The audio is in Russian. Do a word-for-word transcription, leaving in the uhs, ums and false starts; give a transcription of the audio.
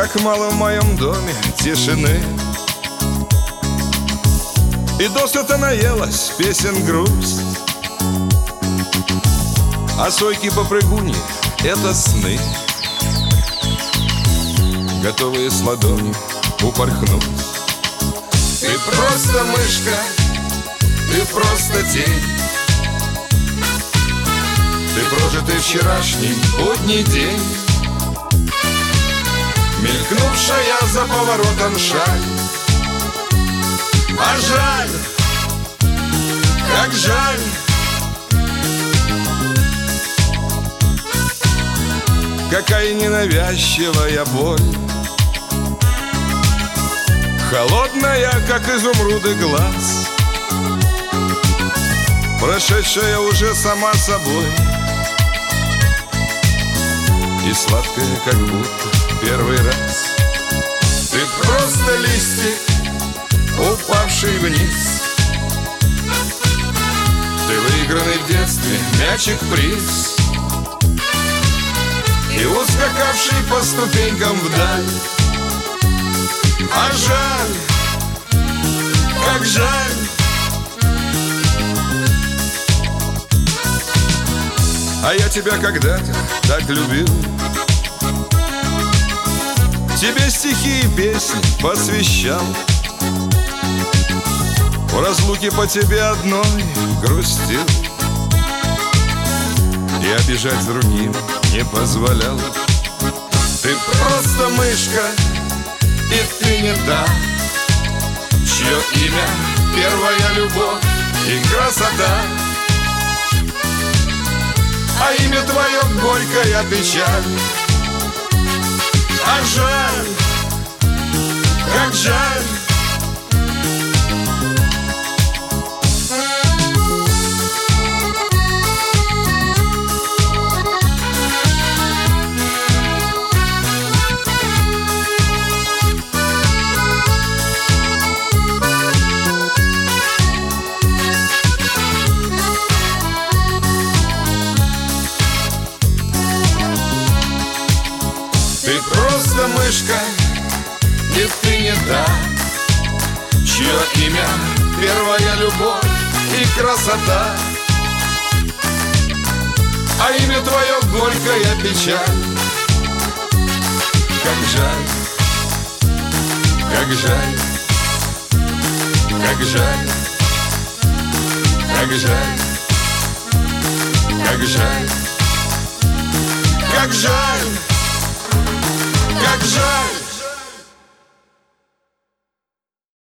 как мало в моем доме тишины. И досыта наелась песен грусть, а сойки-попрыгуни — это сны, готовые с ладони упорхнуть. Ты просто мышка, ты просто тень, ты прожитый вчерашний будний день, мелькнувшая за поворотом шаль. А жаль, как жаль, какая ненавязчивая боль, холодная, как изумруды, глаз, прошедшая уже сама собой, и сладкая, как будто первый раз. Ты просто листик, упавший вниз, ты выигранный в детстве мячик-приз, и ускакавший по ступенькам вдаль. А жаль, как жаль, а я тебя когда-то так любил, тебе стихи и песни посвящал, в разлуке по тебе одной грустил и обижать другим не позволял. Ты просто мышка, и ты не та, чье имя первая любовь и красота, а имя твое горькая печаль. А жаль, как жаль, ты просто мышка, и ты не та, чье имя первая любовь и красота, а имя твое горькая печаль. Как жаль, как жаль, как жаль, как жаль, как жаль, как жаль, как жаль.